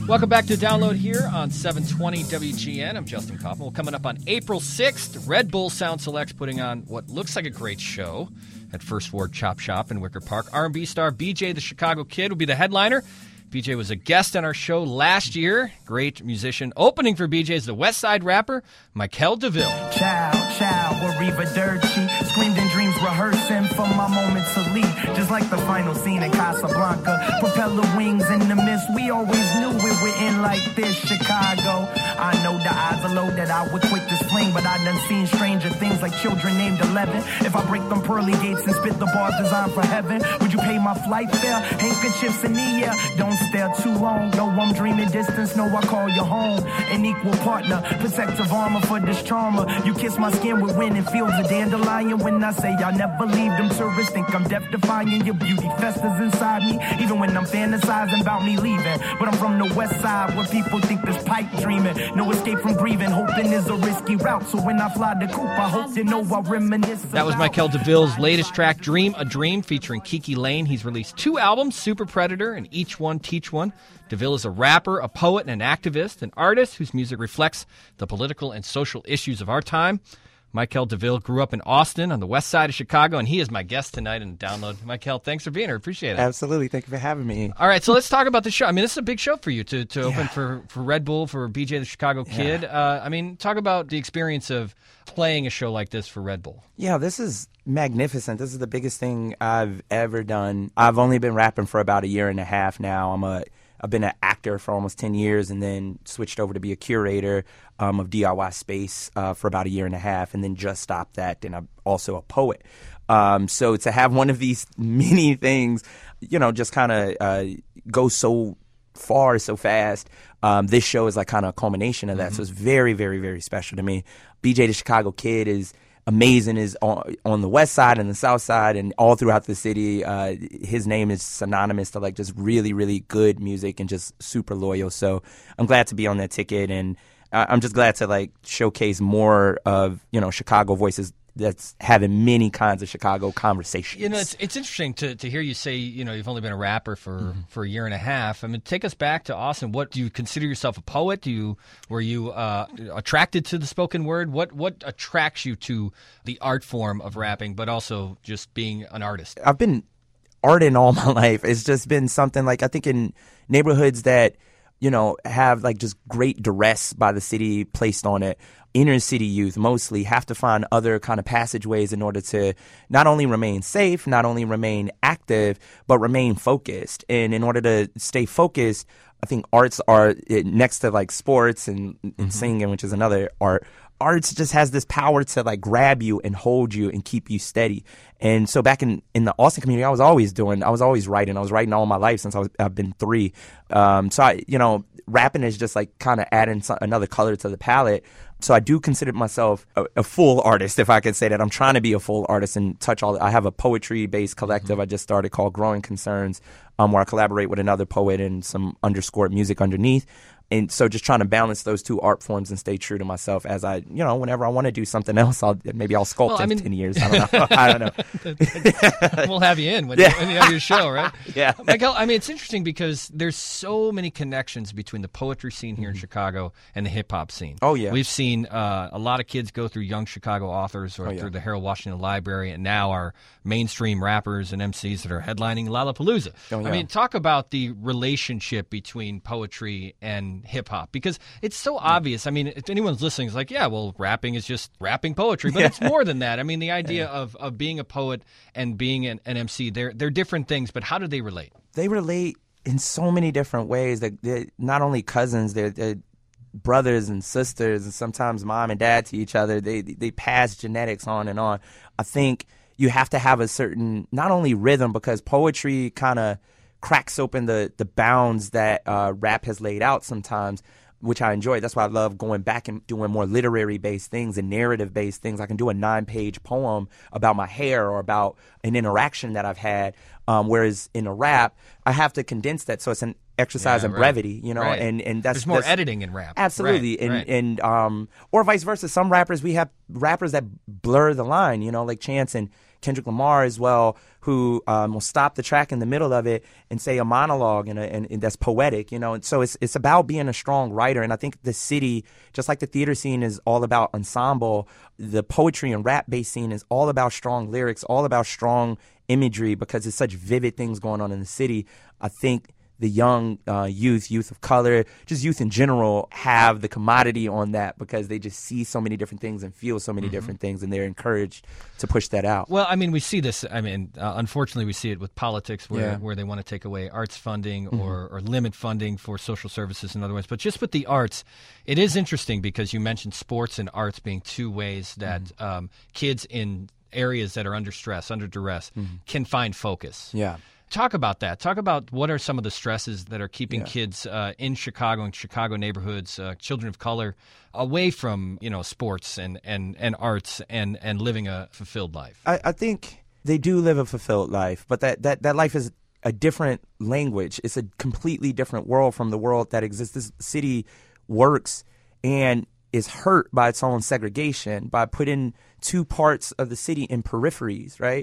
Welcome back to Download here on 720 WGN. I'm Justin Kaufman. Well, coming up on April 6th, Red Bull Sound Selects putting on what looks like a great show at First Ward Chop Shop in Wicker Park. R&B star BJ the Chicago Kid will be the headliner. BJ was a guest on our show last year. Great musician. Opening for BJ is the West Side rapper, Michael DeVille. Child, we're Reva Dirt Sheet. Screamed in dreams, rehearsing for my moment to leave. Just like the final scene in Casablanca. Propeller wings in the mist. We always knew we were in like this, Chicago. I know the odds are low that I would quit this fling, but I done seen stranger things like children named 11. If I break them pearly gates and spit the bars designed for heaven, would you pay my flight fare? Handkerchiefs in the air. Don't stare too long. No, I'm dreaming distance. No, I call you home. An equal partner. Protective armor for this trauma. You kiss my skin with winning fields of dandelion. When I say I'll never leave, them tourists think I'm death-defying. Your beauty festers inside me, even when I'm fantasizing about me leaving. But I'm from the west side where people think this pipe dreaming. No escape from grieving. Hoping is a risky route. So when I fly the coop, I hope you know I reminisce. That was Michael DeVille's latest track, Dream a Dream, featuring Kiki Lane. He's released 2 albums, Super Predator and Each One Teach One. DeVille is a rapper, a poet, and an activist, an artist whose music reflects the political and social issues of our time. Michael DeVille grew up in Austin on the west side of Chicago, and he is my guest tonight in Download. Michael, thanks for being here. Appreciate it. Absolutely. Thank you for having me. All right, so let's talk about the show. I mean, this is a big show for you to open for Red Bull, for BJ the Chicago Kid. I mean, talk about the experience of playing a show like this for Red Bull. Yeah, this is magnificent. This is the biggest thing I've ever done. I've only been rapping for about a year and a half now. I've been an actor for almost 10 years and then switched over to be a curator of DIY space for about a year and a half, and then just stopped that. And I'm also a poet. So to have one of these many things, just kind of go so far, so fast, this show is like kind of a culmination of that. So it's very, very, very special to me. BJ the Chicago Kid is amazing, is on the west side and the south side and all throughout the city. His name is synonymous to like just really, really good music and just super loyal. So I'm glad to be on that ticket, and I'm just glad to like showcase more of, Chicago voices that's having many kinds of Chicago conversations. It's interesting to hear you say, you've only been a rapper for a year and a half. I mean, take us back to Austin. What do you consider yourself a poet? Were you attracted to the spoken word? What attracts you to the art form of rapping, but also just being an artist? I've been arting all my life. It's just been something like, I think in neighborhoods that, have like just great duress by the city placed on it, inner city youth mostly have to find other kind of passageways in order to not only remain safe, not only remain active, but remain focused. And in order to stay focused, I think arts are next to like sports and singing, which is another art. Arts just has this power to like grab you and hold you and keep you steady. And so back in the Austin community, I was always writing. I was writing all my life since I've been 3. So rapping is just like kind of adding another color to the palette. So I do consider myself a full artist, if I could say that. I'm trying to be a full artist and touch all. I have a poetry-based collective I just started called Growing Concerns, where I collaborate with another poet and some underscored music underneath. And so just trying to balance those two art forms and stay true to myself as I, whenever I want to do something else, I'll sculpt in 10 years. I don't know. We'll have you in when you have your show, right? Yeah. Michael, it's interesting because there's so many connections between the poetry scene here in Chicago and the hip-hop scene. Oh, yeah. We've seen a lot of kids go through Young Chicago Authors or through the Harold Washington Library, and now are mainstream rappers and MCs that are headlining Lollapalooza. Oh, yeah. Talk about the relationship between poetry and hip-hop, because it's so obvious. If anyone's listening, it's like, yeah, well, rapping is just rapping poetry, but it's more than that. The idea of being a poet and being an MC, they're different things, but how do they relate? They relate in so many different ways. They're not only cousins, they're brothers and sisters, and sometimes mom and dad to each other. They pass genetics on and on. I think you have to have a certain, not only rhythm, because poetry kind of cracks open the bounds that rap has laid out sometimes, which I enjoy. That's why I love going back and doing more literary-based things and narrative-based things. I can do a 9-page poem about my hair or about an interaction that I've had, whereas in a rap, I have to condense that so it's an exercise in brevity, Right. And that's there's more editing in rap. Absolutely, right. And or vice versa. Some rappers, we have rappers that blur the line, like Chance and Kendrick Lamar as well, who will stop the track in the middle of it and say a monologue and that's poetic, And so it's about being a strong writer. And I think the city, just like the theater scene is all about ensemble, the poetry and rap-based scene is all about strong lyrics, all about strong imagery, because it's such vivid things going on in the city. I think the young youth of color, just youth in general, have the commodity on that because they just see so many different things and feel so many different things, and they're encouraged to push that out. Well, I mean, we see this. I mean, unfortunately, we see it with politics where they want to take away arts funding or limit funding for social services and other ways. But just with the arts, it is interesting because you mentioned sports and arts being two ways that kids in areas that are under stress, under duress, can find focus. Yeah. Talk about that. Talk about what are some of the stresses that are keeping kids in Chicago and Chicago neighborhoods, children of color, away from sports and arts and living a fulfilled life. I think they do live a fulfilled life, but that life is a different language. It's a completely different world from the world that exists. This city works and is hurt by its own segregation, by putting two parts of the city in peripheries, right?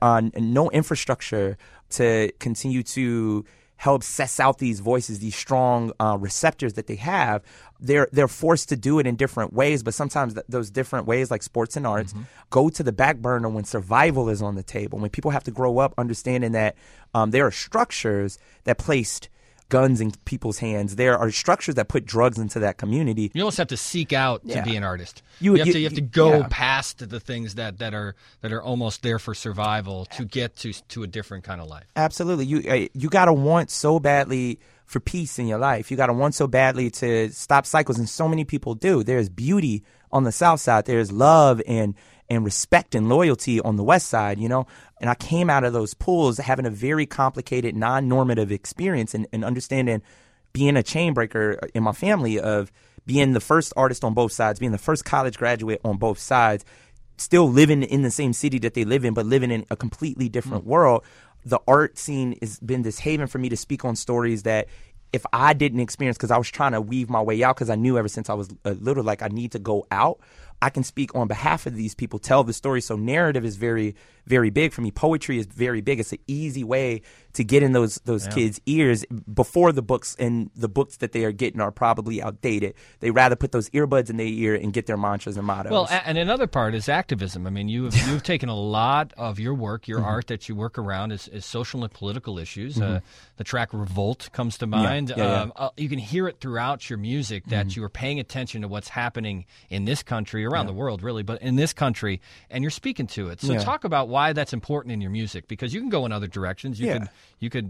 No infrastructure to continue to help suss out these voices, these strong receptors that they have. They're forced to do it in different ways, but sometimes those different ways, like sports and arts, go to the back burner when survival is on the table, when people have to grow up understanding that there are structures that placed guns in people's hands. There are structures that put drugs into that community. You almost have to seek out to be an artist. You have to go past the things that are almost there for survival to get to a different kind of life. Absolutely. You got to want so badly for peace in your life. You got to want so badly to stop cycles, and so many people do. There's beauty on the South Side. There's love and respect and loyalty on the West Side, And I came out of those pools having a very complicated, non-normative experience and understanding being a chain breaker in my family, of being the first artist on both sides, being the first college graduate on both sides, still living in the same city that they live in, but living in a completely different world. The art scene has been this haven for me to speak on stories that if I didn't experience, because I was trying to weave my way out, because I knew ever since I was little, like I need to go out. I can speak on behalf of these people, tell the story. So narrative is very, very big for me. Poetry is very big. It's an easy way to get in those kids' ears before the books, and the books that they are getting are probably outdated. They rather put those earbuds in their ear and get their mantras and mottos. Well, and another part is activism. I mean, you've taken a lot of your work, your art that you work around is social and political issues. The track Revolt comes to mind. You can hear it throughout your music that you are paying attention to what's happening in this country, around the world really, but in this country, and you're speaking to it. So talk about why that's important in your music, because you can go in other directions. You could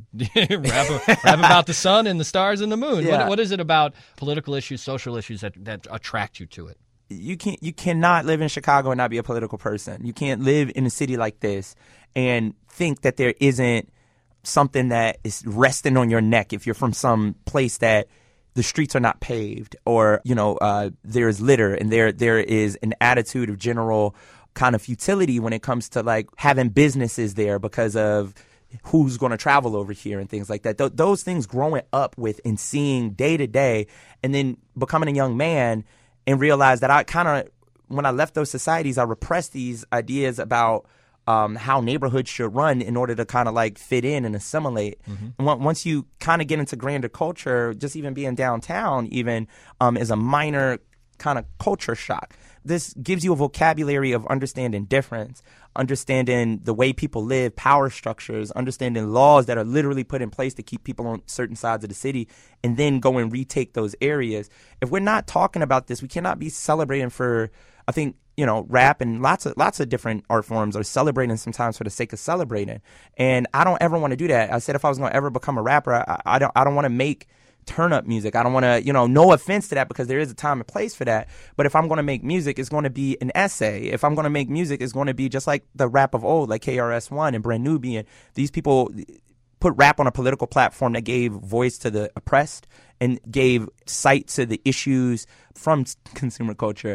rap about the sun and the stars and the moon. What is it about political issues, social issues that attract you to it? You cannot live in Chicago and not be a political person. You can't live in a city like this and think that there isn't something that is resting on your neck if you're from some place that the streets are not paved, or there is litter, and there is an attitude of general kind of futility when it comes to like having businesses there because of who's going to travel over here and things like that. Those things growing up with and seeing day to day, and then becoming a young man and realize that I kind of, when I left those societies, I repressed these ideas about how neighborhoods should run in order to kind of like fit in and assimilate. And once you kind of get into grander culture, just even being downtown even is a minor kind of culture shock. This gives you a vocabulary of understanding difference, understanding the way people live, power structures, understanding laws that are literally put in place to keep people on certain sides of the city, and then go and retake those areas. If we're not talking about this, we cannot be celebrating for, I think, rap and lots of different art forms are celebrating sometimes for the sake of celebrating. And I don't ever want to do that. I said if I was going to ever become a rapper, I don't want to make turn up music. I don't want to, no offense to that, because there is a time and place for that. But if I'm going to make music, it's going to be an essay. If I'm going to make music, it's going to be just like the rap of old, like KRS-One and Brand Nubian. These people put rap on a political platform that gave voice to the oppressed and gave sight to the issues from consumer culture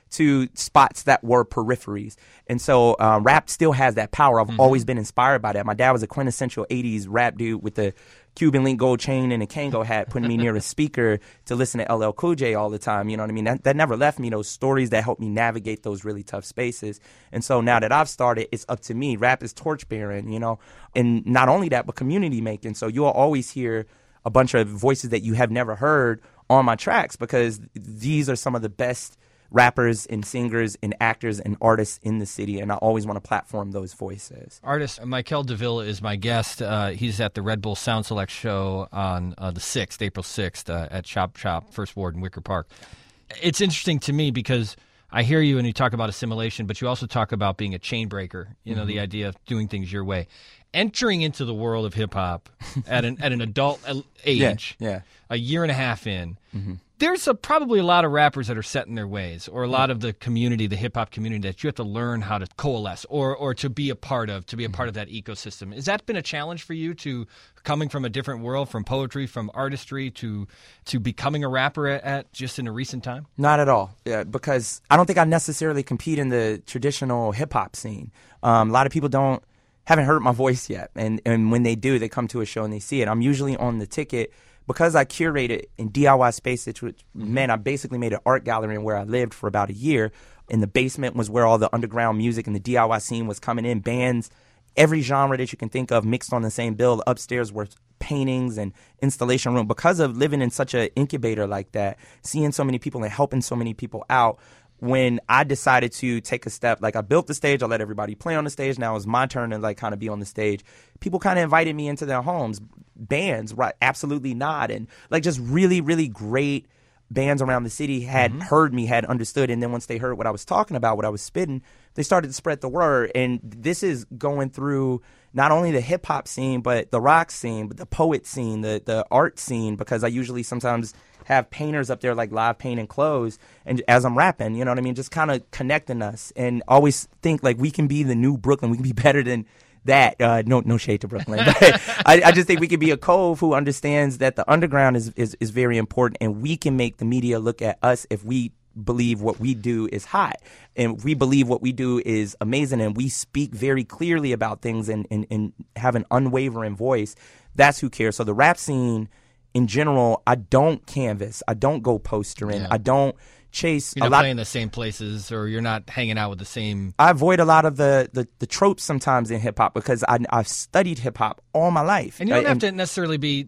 to spots that were peripheries. And so rap still has that power. I've always been inspired by that. My dad was a quintessential 80s rap dude with the Cuban link gold chain and a Kango hat, putting me near a speaker to listen to LL Cool J all the time. You know what I mean? That never left me, those stories that helped me navigate those really tough spaces. And so now that I've started, it's up to me. Rap is torch-bearing, and not only that, but community making. So you'll always hear a bunch of voices that you have never heard on my tracks, because these are some of the best rappers and singers and actors and artists in the city, and I always want to platform those voices. Artist Michael DeVille is my guest. He's at the Red Bull Sound Select show on the 6th, April 6th, at Chop Shop, First Ward in Wicker Park. It's interesting to me because I hear you and you talk about assimilation, but you also talk about being a chain breaker, the idea of doing things your way. Entering into the world of hip-hop at an adult age, a year and a half in, there's probably a lot of rappers that are set in their ways, or a lot of the community, the hip-hop community, that you have to learn how to coalesce or to be a part of, part of that ecosystem. Has that been a challenge for you, to coming from a different world, from poetry, from artistry, to becoming a rapper at just in a recent time? Not at all, because I don't think I necessarily compete in the traditional hip-hop scene. A lot of people haven't heard my voice yet, and when they do, they come to a show and they see it. I'm usually on the ticket. Because I curated in DIY spaces, which meant I basically made an art gallery where I lived for about a year. In the basement was where all the underground music and the DIY scene was coming in. Bands, every genre that you can think of mixed on the same bill. Upstairs were paintings and installation room. Because of living in such an incubator like that, seeing so many people and helping so many people out, when I decided to take a step, I built the stage, I let everybody play on the stage. Now it's my turn to kind of be on the stage. People kind of invited me into their homes. Bands, right? Absolutely not. And just really, really great bands around the city had heard me, had understood. And then once they heard what I was talking about, what I was spitting, they started to spread the word. And this is going through not only the hip hop scene, but the rock scene, but the poet scene, the art scene, because I usually sometimes have painters up there live painting clothes, and as I'm rapping, you know what I mean, just kind of connecting us, and always think we can be the new Brooklyn, we can be better than that. No shade to Brooklyn, but I just think we can be a cove who understands that the underground is very important, and we can make the media look at us if we believe what we do is hot, and we believe what we do is amazing, and we speak very clearly about things and have an unwavering voice. That's who cares. So the rap scene in general, I don't canvas. I don't go postering. I don't chase. You're not playing the same places, or you're not hanging out with the same. I avoid a lot of the tropes sometimes in hip hop, because I've studied hip hop all my life. And you don't have to necessarily be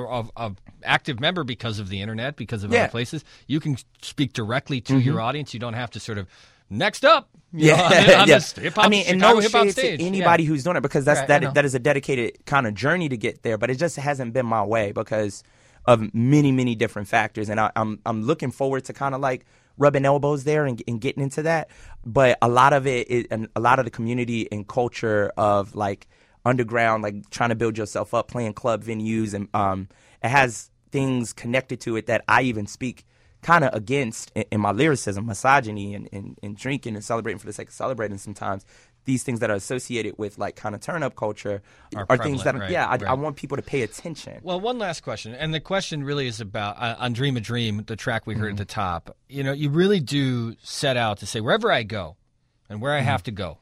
an active member because of the internet, because of other places. You can speak directly to your audience. You don't have to sort of next up. On this hip-hop, and no shade to anybody who's doing it, because that is a dedicated kind of journey to get there. But it just hasn't been my way because of many, many different factors. And I'm looking forward to kind of rubbing elbows there and getting into that. But a lot of it, and a lot of the community and culture of underground, trying to build yourself up, playing club venues, and it has things connected to it that I even speak kind of against in my lyricism, misogyny and drinking and celebrating for the sake of celebrating. Sometimes these things that are associated with kind of turn up culture are things that I want people to pay attention. Well, one last question, and the question really is about on Dream a Dream, the track we heard at the top. You really do set out to say, wherever I go and where I have to go,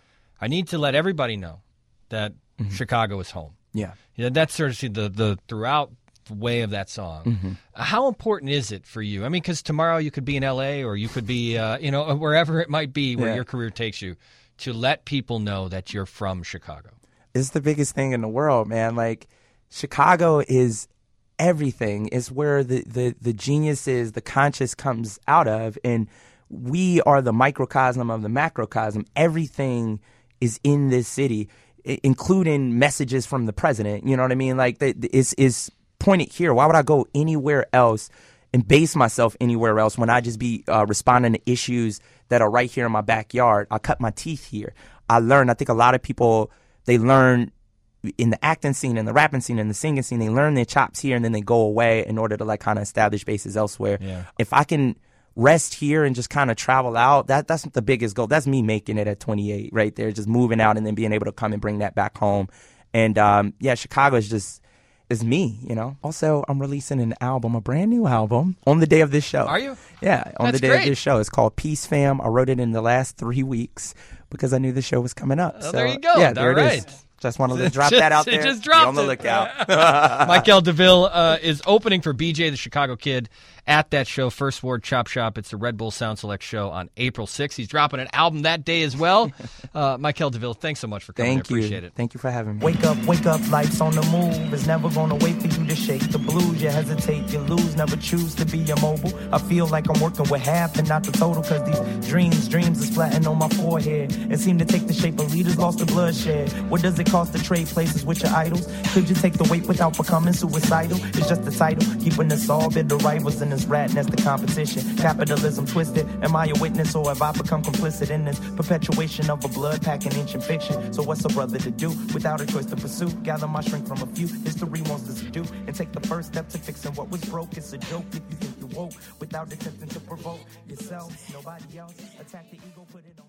I need to let everybody know that Chicago is home. That's sort of the throughout way of that song. How important is it for you? I mean, because tomorrow you could be in LA, or you could be wherever it might be where your career takes you, to let people know that you're from Chicago. It's the biggest thing in the world, man. Chicago is everything. It's where the genius is, the conscious comes out of, and we are the microcosm of the macrocosm. Everything is in this city, including messages from the president. You know what I mean? Is pointed here. Why would I go anywhere else and base myself anywhere else when I just be responding to issues that are right here in my backyard? I cut my teeth here. I think a lot of people, they learn in the acting scene and the rapping scene and the singing scene, they learn their chops here and then they go away in order to kind of establish bases elsewhere. If I can rest here and just kind of travel out, that's the biggest goal. That's me making it at 28 right there, just moving out and then being able to come and bring that back home. And Chicago is just, is me, you know. Also, I'm releasing an album, a brand new album, on the day of this show. Are you? Yeah, on the day of this show. It's called Peace Fam. I wrote it in the last 3 weeks because I knew the show was coming up. Oh, so, there you go. Yeah, there All it is. Just wanted to drop that out there. Just dropped Be on the it. lookout. Michael DeVille is opening for BJ the Chicago Kid at that show, First Ward Chop Shop. It's the Red Bull Sound Select show on April 6th. He's dropping an album that day as well. Michael DeVille, thanks so much for coming. Thank you. Appreciate it. Thank you for having me. Wake up, life's on the move. It's never gonna wait for you to shake the blues. You hesitate, you lose, never choose to be immobile. I feel like I'm working with half and not the total, cause these dreams is flattened on my forehead and seem to take the shape of leaders lost to bloodshed. What does it cost to trade places with your idols? Could you take the weight without becoming suicidal? It's just the title, keeping us all bitter rivals in this rat nest of competition. Capitalism twisted, am I a witness or have I become complicit in this perpetuation of a blood-packing ancient fiction? So what's a brother to do without a choice to pursue? Gather my strength from a few, history wants us to do, and take the first step to fixing what was broke. It's a joke if you think you're woke without attempting to provoke yourself, nobody else. Attack the ego, put it on.